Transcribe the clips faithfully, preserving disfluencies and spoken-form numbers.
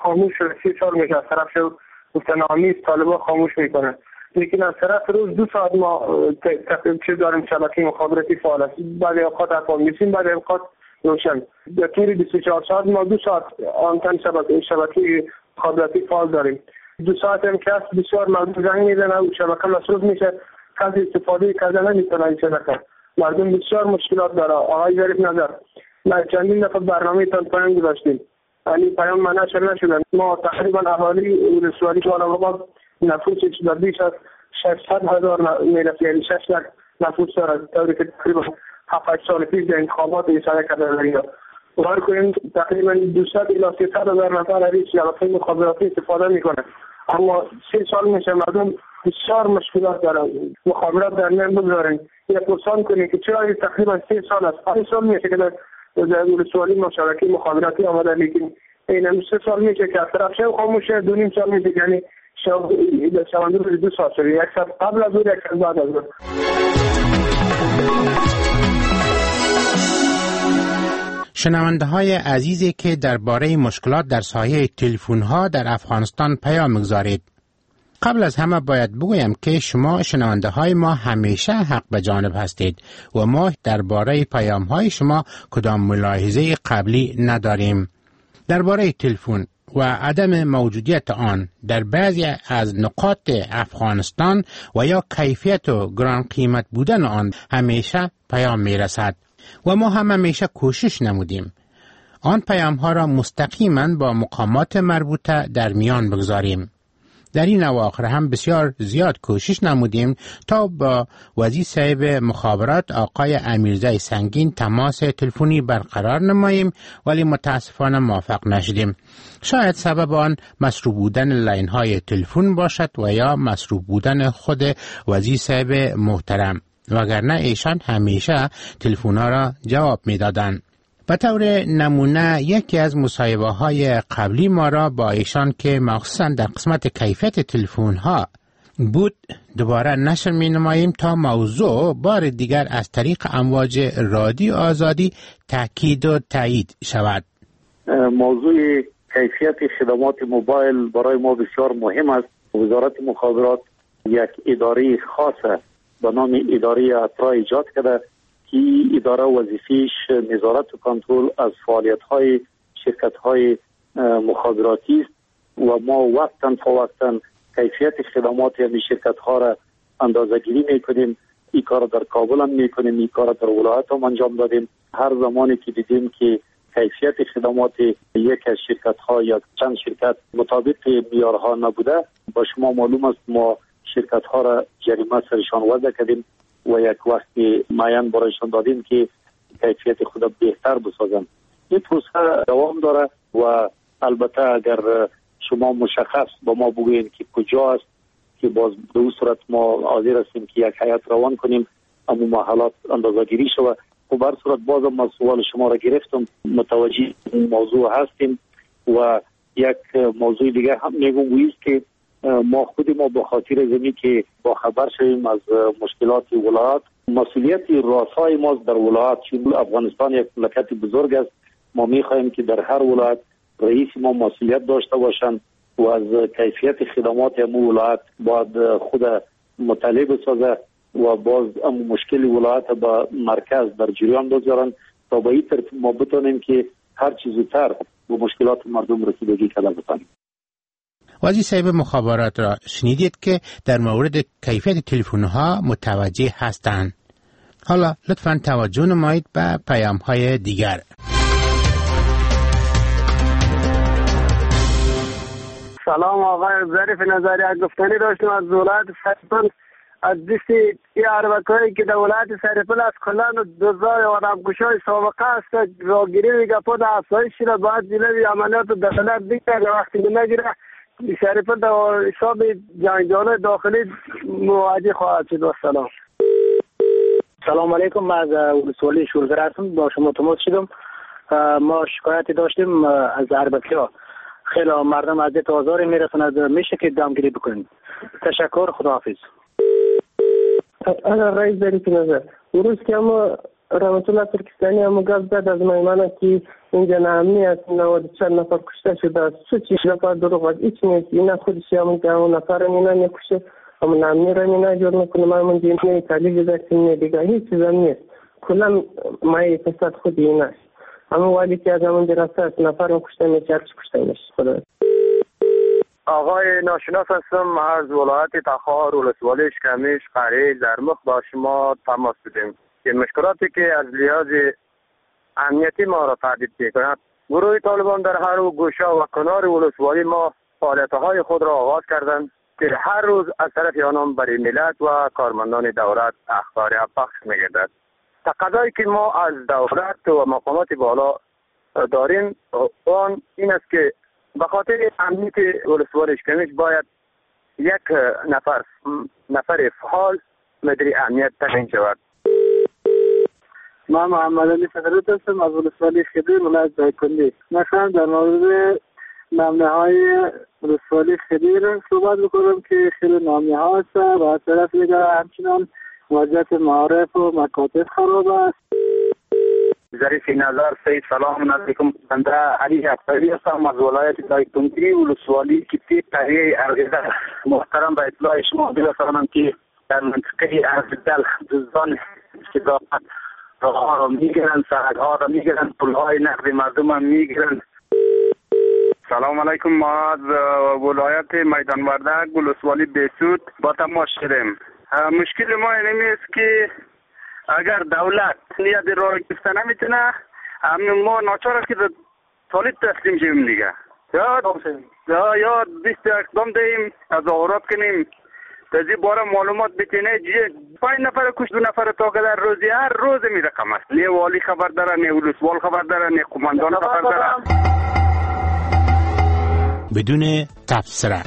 خاموش شده، سی سال میشه از طرف شو گفتنامی طالبان خاموش میکنه. لیکن از طرف روز دو ساعت ما تقریبا چیز داریم شبکه مخابراتی فعال است. بعضی اوقات افغان میسیم، بعضی اوقات روشن. در طول بیست و چهار ساعت ما دو ساعت آنتن شبکه شبکه مخابراتی فعال داریم. دو ساعت هم که بسیار مردم زنگ میزنه و شبکه مصروف میشه، کسی استفاده کردن نمیتونه این شبکه. مردم بسیار مشکلات داره. آقای ظریف نظر ما چندین دفعه برنامه تان پیام گذاشتیم، یعنی پیام منشر نشدن. ما تقریبا اهالی ولسوالی جلال‌آباد نفوسش در بیش از ششصد هزار میرسه، یعنی شش لک نفوس دارد، طوری که تقریبا هفت سال پیش در انتخابات اشاره کرده داریم. باور کنید تقریبا دویست الی سیصد هزار نفر از شبکه مخابراتی استفاده میکنه، اما سه سال میشه مردم بسیار مشکلات دارن. مخابرات در میان بگذارن یک پرسان کنید که چرا تقریبا سه سال است، پنج سال میشه که در ولسوالی ما شبکه مخابراتی آمده، لیکن این هم سه سال میشه که از طرف شب خاموشه، دو نیم سال میشه، یعنی شبانده روز دو سال شده، یک سال قبل از اون یک سال بعد از اون. شنونده های عزیزی که درباره مشکلات در ساحه تلفن ها در افغانستان پیام می‌گذارید، قبل از همه باید بگویم که شما شنونده های ما همیشه حق به جانب هستید و ما درباره پیام های شما کدام ملاحظه قبلی نداریم. درباره تلفن و عدم موجودیت آن در بعضی از نقاط افغانستان و یا کیفیت و گران قیمت بودن آن همیشه پیام می رسد و ما هم همیشه کوشش نمودیم آن پیام ها را مستقیما با مقامات مربوطه در میان بگذاریم. در این اواخر هم بسیار زیاد کوشش نمودیم تا با وزیر صاحب مخابرات آقای امیرزای سنگین تماس تلفنی برقرار نماییم، ولی متاسفانه موفق نشدیم. شاید سبب آن مصروف بودن لاین های تلفن باشد و یا مصروف بودن خود وزیر صاحب محترم، وگرنه ایشان همیشه تلفن ها را جواب می دادن. به طور نمونه یکی از مصاحبه های قبلی ما را با ایشان که مخصوصا در قسمت کیفیت تلفن ها بود دوباره نشر می نماییم تا موضوع بار دیگر از طریق امواج رادیو آزادی تاکید و تایید شود. موضوع کیفیت خدمات موبایل برای ما بسیار مهم است. وزارت مخابرات یک اداره خاصه به نام اداره اترا ایجاد کرده که اداره وظیفه‌اش نظارت و کنترل از فعالیت‌های شرکت‌های مخابراتی است و ما وقتاً فوقتاً کیفیت خدمات این شرکت‌ها را اندازه‌گیری می‌کنیم. این کار در کابل هم می‌کنیم، این کار در ولایت هم انجام دادیم. هر زمانی که دیدیم که کیفیت خدمات یک از شرکت‌ها یا چند شرکت مطابق معیارها نبوده، با شما معلوم است ما شرکت‌ها را جریمه سرشان وضع کردیم و یک وقت معین برایشان دادیم که کیفیت خود بهتر بسازن. این پروسه دوام داره و البته اگر شما مشخص با ما بگویید که کجا است که باز به اون صورت ما حاضر هستیم که یک هیئت روان کنیم اما محلات اندازه‌گیری شود. و بر صورت بازم ما سوال شما را گرفتم، متوجه این موضوع هستیم. و یک موضوع دیگه هم میگم است که ما خود ما به خاطر زمین که با خبر شویم از مشکلات ولایت، مسئولیت رؤسای ما در ولایت، چون افغانستان یک مملکت بزرگ است، ما میخواهیم که در هر ولایت رئیس ما مسئولیت داشته باشند و از کیفیت خدمات امو ولایت باید خود مطالعه بسازه و باز امو مشکل ولایت با مرکز در جریان بگذارن تا به این ترتیب ما بتونیم که هر چیز زودتر به مشکلات مردم رسیدگی کرده بتانیم. وزیر صاحب مخابرات را شنیدید که در مورد کیفیت تلفن‌ها متوجه هستند. حالا لطفاً توجه نمایید به پیام‌های دیگر. سلام آقای ظریف نظری، گفتنی داشتم از ولایت سرپل، از دستی ای عربکایی که در ولایت سرپل از کلان دوزای و آدمکشای سابقه است راگیری و گپا در افزایش شده، باید جلوی عملیات و دخالت دیگر وقتی نگیره سرپل در حساب جنگجویان داخلی مواجه خواهد شد. و سلام. سلام علیکم، من از ولسوالی شورزر هستم، با شما تماس شدم. ما شکایتی داشتیم از عربکی ها، خیلی مردم از دیت آزاری میرسند، میشه که دامگیری بکنید. تشکر، خداحافظ. اگر رئیس ظریف نظر روز که ما رحمت الله ترکستانی هم گفت زد از میمنه که اینجا نامنی است، نود چند نفر کشته شده است. چه چیز نفر دروغ است، هیچ نیست. این خودش همون که همون نفر مینا نکشه، همون نامنی را مینا جور میکنه. ما من جمعی تالیج داشتیم دیگه هیچ چیز هم نیست. کلا مای فساد خود این است. همون والی که از همون درسته است، نفر کشته میشه، هرچی کشته میشه. خدا. آقای ناشناس هستم از ولایت تخار، ولسوالی اشکمیش، قریه زرمخ. با شما تماس بدیم که مشکلاتی که از لحاظ امنیتی ما را تهدید می‌کند. گروه طالبان در هر گوشه و کنار ولسوالی ما فعالیت‌های خود را آغاز کردند که هر روز از طرف آنان برای ملت و کارمندان دولت اخبار پخش می‌گردد. تقاضایی که ما از دولت و مقامات بالا داریم آن این است که به خاطر امنیت ولسوالی اشکمیش باید یک نفر نفر فعال مدیر امنیت تعیین شود. من محمد علی صدرت هستم از ولسوالی خدیر ولایت دایکنی. مثلا در مورد نامه های ولسوالی خدیر صحبت بکنم که خیلی نامه ها هست و از طرف دیگر همچنان وضعیت معارف و مکاتب خراب است. ظریف نظر سید سلام علیکم. بنده علی افتری هستم از ولایت دایکنی ولسوالی کتی تهیه ارغیده. محترم به اطلاع شما برسانم که در منطقه ارغیده جزدان صداقت راه را میگیرن، سرک ها را میگیرن، پل های نقد مردم هم میگیرن. سلام علیکم. ما از ولایت میدان وردک ولسوالی بیسود با تماس شدیم. مشکل ما اینمی است که اگر دولت نیت راه گرفته نمیتونه، همین ما ناچار است که طالب تسلیم شویم دیگه. یا یا یا بیست اقدام دهیم، تظاهرات کنیم، تازی باره معلومات بتینه جیه پنج نفر کش دو نفر تا که در روزی هر روز می رقم است. نه والی خبر داره، نه ولسوال خبر داره، نه قماندان خبر داره. بدون تفسیر.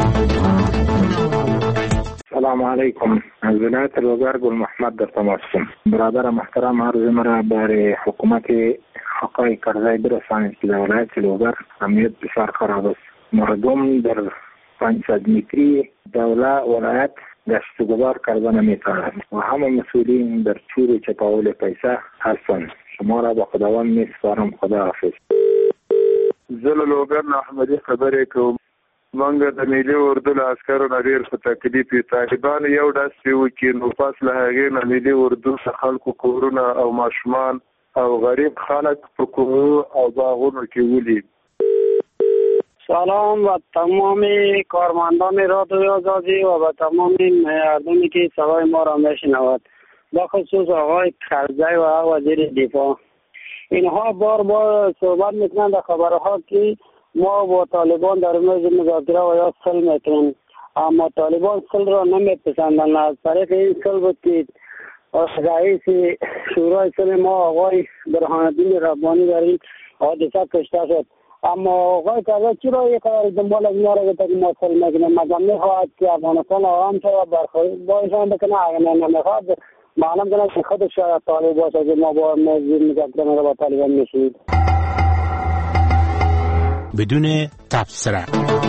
سلام علیکم. از ولایت روزار گل محمد در تماس هستم. برادر محترم عرض مرا برای حکومت حقای کرزی برسانید که در ولایت روزار امنیت بسیار خراب است. مردم در پانصد متری دوله ولایت گشت و گذار کرده نمیتوانند و همه مسئولین در چور چپاول پیسه هستند. شما را به خداوند میسپارم. خدا حافظ. زل لوگر احمدی خبرې کوم. منګه د ملي اردو له عسکرو نه ډېر په تکلیف یو. طالبان یو داسې و چې نو پس له هغې نه ملي اردو څخه خلکو کورونه او ماشومان او غریب خلک په کورونو او باغونو کې ولید. سلام و تمام کارمندان رادیو آزادی و به تمام مردمی که صدای ما را میشنود، با خصوص آقای کرزی و وزیر دفاع. اینها بار بار صحبت میکنند در خبرها که ما با طالبان در میز مذاکره و یا صلح میکنند، اما طالبان صلح را نمیپسندند. از طریق این صلح بود که رئیس شورای صلح ما آقای برهانالدین ربانی در این حادثه کشته شد. اما آقای کرزی چرا یک قرار دنبال از اینا را که ما صلح میکنیم؟ مگر میخواهد که افغانستان آرام شود برخورد با ایشان بکنه؟ اگر نمیخواهد معلوم کنه که خودش شاید طالب باشه که ما با میز مذاکره را با طالبان میشید. بدون تفسیر.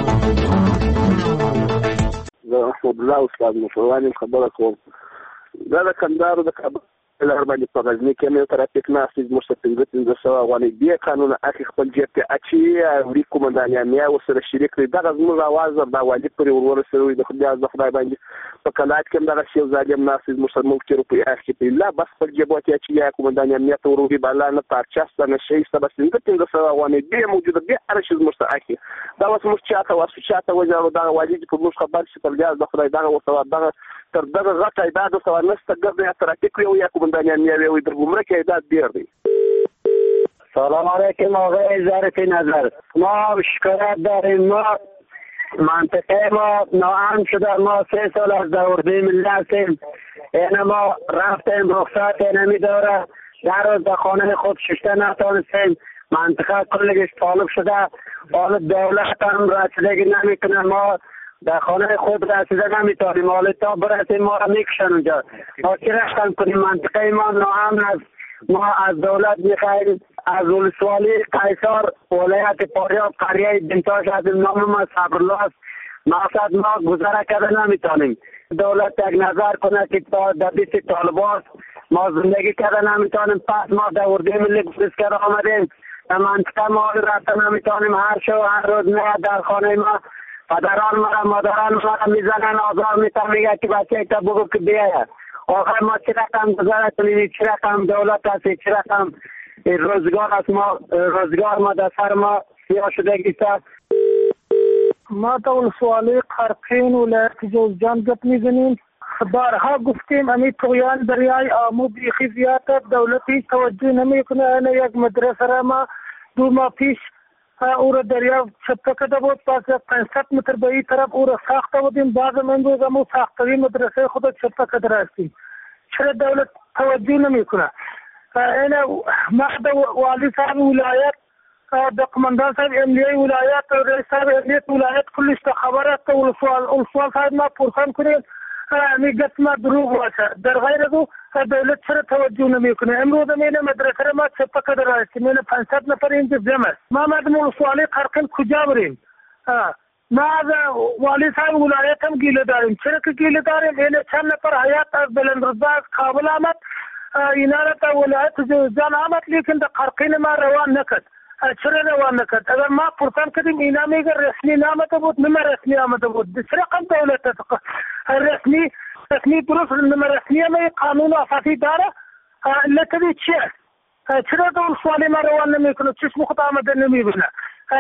زه احمدالله استاد مشروانی خبره کوم. دا د کندهار د کابل لار باندې په غزني کې مې ترافیک ناست زموږ څخه پنځه پنځه سوه افغانۍ دې قانون اخی خپل جیب کې اچوي وړي قومندان امنیه ورسره شریک دی. دغه زموږ اواز د والي پورې ورورسوي. د خدای د خدای باندې په کلات کې هم دغسې یو ظالم ناست زموږ سره مفتي روپۍ اخلي. لا بس خپل جیبات یې اچوي قومندان امنیه ته وروړي. بالا نه پارچه شته نه شی شته. بس پنځه پنځه سوه افغانۍ دې موجوده دې هر شي زموږ څخه اخلي. دا اوس موږ چاته واسو چاته وژاړو. دغه والي چې په موږ خبر شي پر ګاز د خدای دغه ورته دغه تر دغه غټ عیداد ورته نشته. ګرد یا ترافیک وي یا قومندان امنیه وي. در گمرک عیداد دیر دی. سلام علیکم آقای ظریف نظر. ما شکایت داریم. ما منطقه ما ناامن شده. ما سه سال از دوردی ملی هستیم. این ما رفتیم رخصت نمیداره. در روز به خانه خود ششته نتانستیم. منطقه کلگش طالب شده. حالا دولت هم رسیدگی نمیکنه. ما در خانه خود رسیده نمیتونیم. حالا تا برسیم ما را میکشن اونجا. ما چی رفتن کنیم؟ منطقه ما ناامن است. ما از دولت میخواهیم از ولسوالی قیصار ولایت پاریاب قریه بنتاش از نام ما صبرالله است. مقصد ما گذره کرده نمیتونیم. دولت یک نظر کنه که تا در بیست طالبات ما زندگی کردن نمیتونیم. پس ما در اردوی ملی گریزکر آمدیم، در منطقه ما رفتن نمیتونیم. هر شب هر روز میاد در خانه ما پدران ما مادران ما میزنن، آزار میتن، میگه که بچه تا بگو که بیاید. آخر ما چی رقم گذاره کنیم، چی رقم دولت هست، چی رقم روزگار است. ما روزگار ما در سر ما سیاه شده گیسته. ما در ولسوالی قرقین ولایت جوزجان گپ میزنیم. بارها گفتیم امی طغیان دریای آمو بیخی زیاده، دولتی توجه نمیکنه. اینه یک مدرسه را ما دو ماه پیش او را دریا چپه کده بود، پس پانصد متر به این طرف او را ساخته بودیم. بعد من روز امو ساختگی مدرسه خود چپه کده رستیم. چرا دولت توجه نمیکنه؟ اینه ما در والی صاحب ولایت، در قماندان صاحب امنیه ولایت، رئیس صاحب امنیت ولایت کلش تا خبر است. ولسوال ولسوال صاحب ما پرسان کنید میگه ما دروغ باشه. در غیر از او دولت چرا توجه نمیکنه؟ امروز من مدرسه ما چپه کده راستی، من پانصد نفر اینجا جمع است. ما مردم ولسوالی قرقین کجا بریم؟ ما از والی صاحب ولایت هم گیله داریم. چرا که گیله داریم؟ این چند نفر حیات از بلندرزا از کابل آمد، اینا را تا ولایت جوزجان آمد، لیکن در قرقین ما روان نکرد. چرا روان نکرد؟ اگر ما پرسان کردیم اینا میگه رسمی نامده بود، نمه رسمی آمده بود. چرا قم دولت رسمی رسمی درست نمه رسمی همه قانون اساسی داره؟ لطفی چیه؟ چرا دول سوالی ما روان نمیکنه؟ چشم خود آمده نمیبینه؟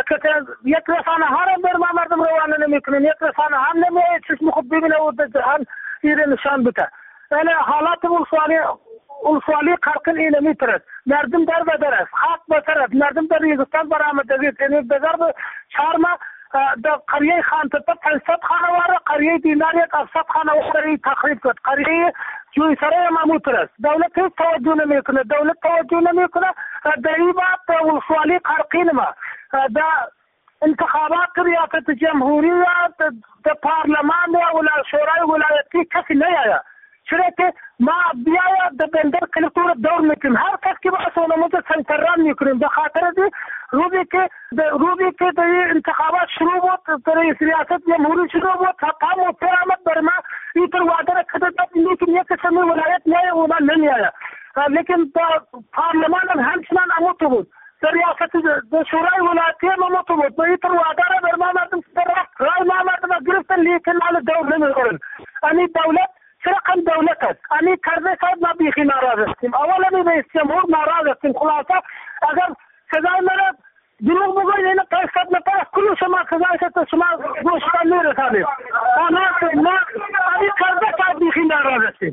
یک رسانه ها را بر ما مردم روان نمیکنه، یک رسانه ها نمیه چشم خود ببینه و در جهان ایره نشان بده. یعنی حالات ولسوالی ولسوالی قرقین اینه میترد. مردم در بدر است، خاک بسر است. مردم در ریگستان برآمدگی است. یعنی بزر به چهار ماه در قریه خان تپه پانصد خانوار، قریه دینار یک هفتصد خانوار تخریب کرد. قریه جوی سرای هم موتر است. دولت هیچ توجه نمیکنه. دولت توجه نمیکنه. در این بات ولسوالی قرقین ما در انتخابات ریاست جمهوریت، در پارلمان یا شورای ولایتی کسی نیاید. چرا که ما بیاید در بندر کلکتور دور میکنیم، هر کس که باید اونموز سنتران میکنیم. به خاطر دی روزی که روزی که در انتخابات شروع بود، در ریاست جمهوری شروع بود، حتی موتر آمد بر ما ایتر وعده را کده داد، لیکن یک قسمی ولایت نیای اونا نمیاید. لیکن در پارلمان هم همچنان اموتو بود، در ریاست در شورای ولایتی هم اموتو بود. با ایتر وعده را بر ما مردم رای ما مردم گرفتن، لیکن مال دور نمیخورن. یعنی دولت چرا دولت است؟ امی کرده صاحب ما بیخی ناراض هستیم. اولا می رئیس جمهور ناراض هستیم. خلاصه اگر سزای مرا دروغ بگوید این پانصد نفر کل شما سزای است، شما گوشتان میرسانید. اما ما امی کرده صاحب بیخی ناراض هستیم.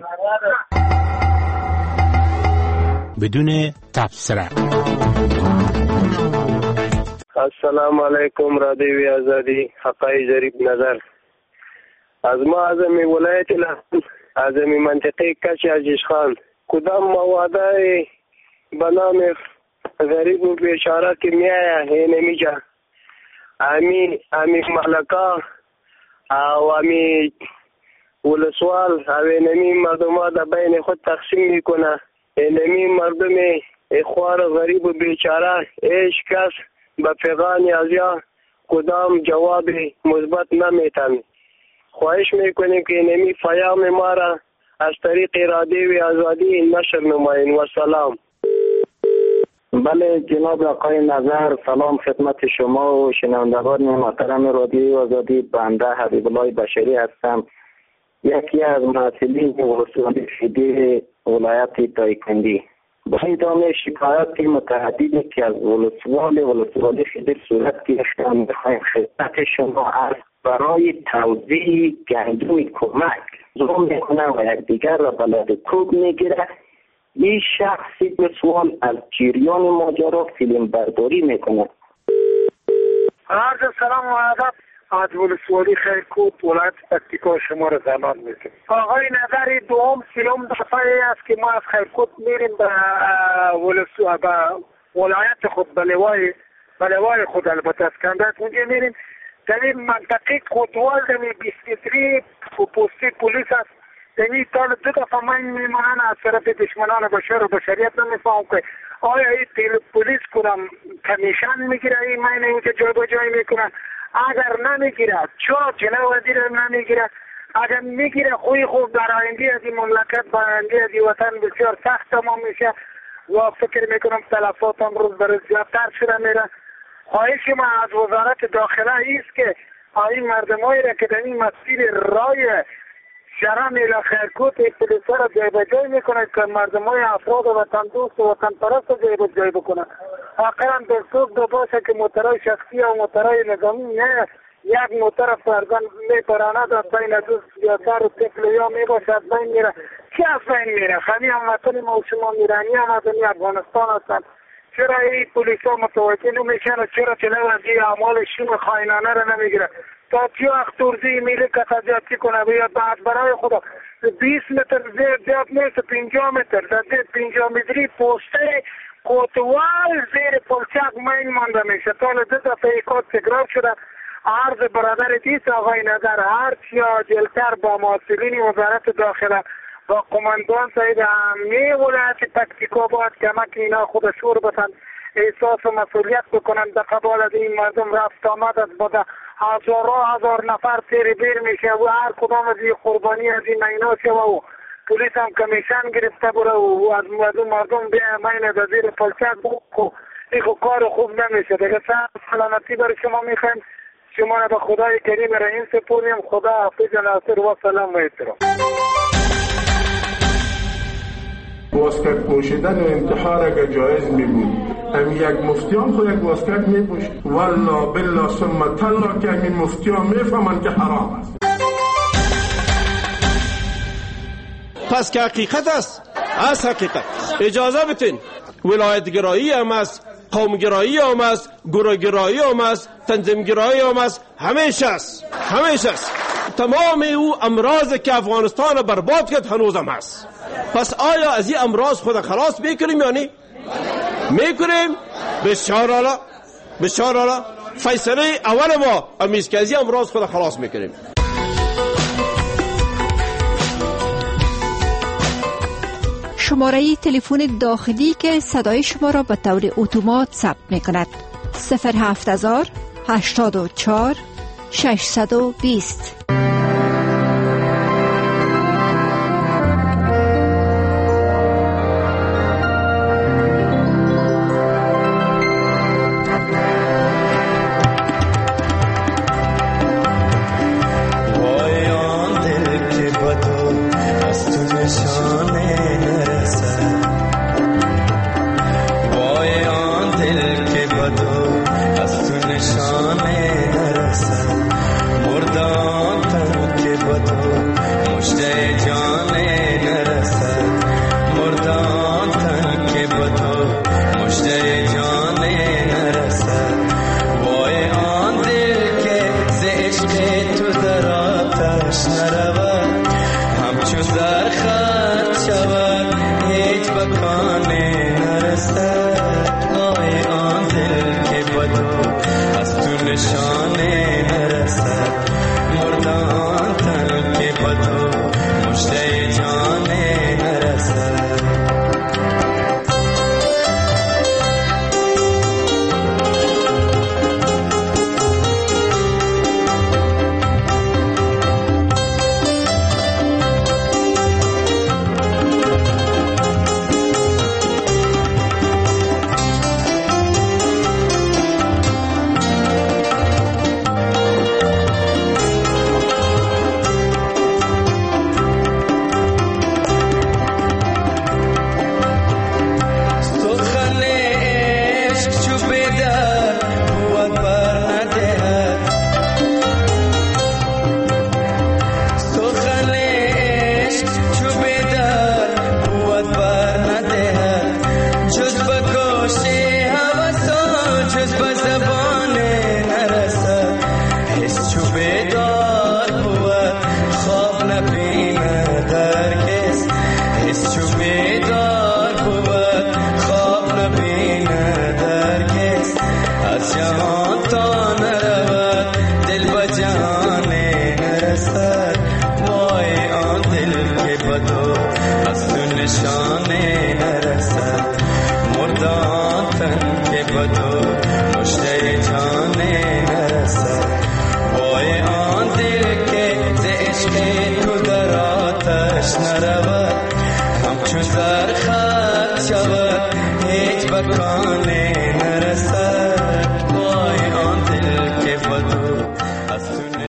بدون تبصره. السلام علیکم رادیوی آزادی، حقای جریب نظر. از ما از می ولایت لحظه از می منطقه کچ عزیز خان کدام مواده به نام غریب و بیچاره که می آید نمی جا امی امی ملکا او امی ولسوال او نمی مردم ها در بین خود تقسیم می کنه. نمی مردم اخوار غریب و بیچاره ایش کس به پیغان ازیا کدام جواب مثبت نمیتن. خواهش میکنیم که نمی پیام ما را از طریق رادیوی آزادی نشر نمایین. و سلام. بله جناب آقای نظر، سلام خدمت شما و شنوندگان محترم رادیوی آزادی. بنده حبیب الله بشری هستم، یکی از مسئولین ولسوالی فیدی ولایت دایکندی. با ادامه شکایات متعددی که از ولسوال ولسوالی فیدی صورت گرفتن میخوایم خدمت شما از برای توزیع گندم کمک ظلم میکنه و یکدیگر را بلد کوب میگیره. این شخصی به سوال از جریان ماجرا فیلم برداری میکنه. عرض سلام و ادب از ولسوالی خیرکوت ولایت پکتیکا شما را زمان میکنم. آقای نظری دوم سیوم دفعه است که ما از خیرکوت میریم به ولسوالی به ولایت خود به لوای به لوای خود البته اسکندر اونجا میریم. در این منطقه کوتوال در این بیسکتری و پوستی پولیس است. در این تال دو دفعه من میمانن از طرف دشمنان بشر و بشریت نمیفهم که آیا این تیل پولیس کنم کمیشن میگیره این من اینکه جای با جای میکنن. اگر نمیگیره چرا جناب وزیر نمیگیره؟ اگر میگیره خوی خوب در آینده از این مملکت با آینده از این وطن بسیار سخت تمام میشه و فکر میکنم تلفات هم روز به روز زیادتر شده میره. خواهش ما از وزارت داخله است که این مردمایی را که در این مسیر رای شرم الى خیرکوت پلیسا را جای به جای میکنه که مردمای افراد وطن دوست و وطن پرست را جای به جای بکنه. آخرا دستور دو باشه که موترهای شخصی و موترهای نظامی نه یک موتر فرزن میپراند از بین دوست بیادر و طفل یا میباشه از بین میره. چی از بین میره؟ خمی هم وطن ما و شما میرانی هم از این افغانستان هستن. چرا این پولیس ها متوجه نمیشن و چرا جلو از این اعمال شوم خائنانه را نمیگیره؟ تا چی وقت ترزی میلی که تجاتی کنه بیاد بعد برای خدا بیست متر زیاد نیست پنجاه متر در زیر پنجاه متری پوسته کوتوال زیر پلچک مین مانده میشه. تا لده دفعه کات تکرار شده. عرض برادر دیست آقای نظر هرچی جلتر با مسئولین وزارت داخله با قماندان سید امنی ولایت پکتیکا باید کمک اینا خود شور بتن احساس و مسئولیت بکنن در قبال از این مردم رفت آمد از بوده هزارها هزار نفر سیر بیر میشه و هر کدام از این قربانی از این اینا شه و پولیس هم کمیشن گرفته بره و از مردم مردم بیا مین در زیر پلچک بکو این کار خوب نمیشه. دیگه سلامتی برای شما میخوایم. شما را به خدای کریم رحیم سپوریم. خدا حافظ ناصر و سلام و احترام. واسکت پوشیدن و انتحار اگر جایز می بود ام یک مفتیان خود یک واسکت می پوشید والله بالله ثم تالله که همین مفتیان می فهمن که حرام است. پس که حقیقت است از حقیقت اجازه بتین ولایت گرایی هم است، قوم گرایی هم است، گروه گرایی هم است، تنظیم گرایی هم است، همیشه است همیشه است. تمام او امراض که افغانستان برباد کرد هنوز هم هست. پس آیا از این امراض خود خلاص میکنیم یا نه؟ میکنیم. بسیار اعلی بسیار اعلی. فیصله اول ما امیز که از این امراض خود خلاص میکنیم. شماره تلفن داخلی که صدای شما را به طور اتومات ثبت میکند صفر هفت هزار هشتاد و چهار ششصد و بیست. نشانه نرسد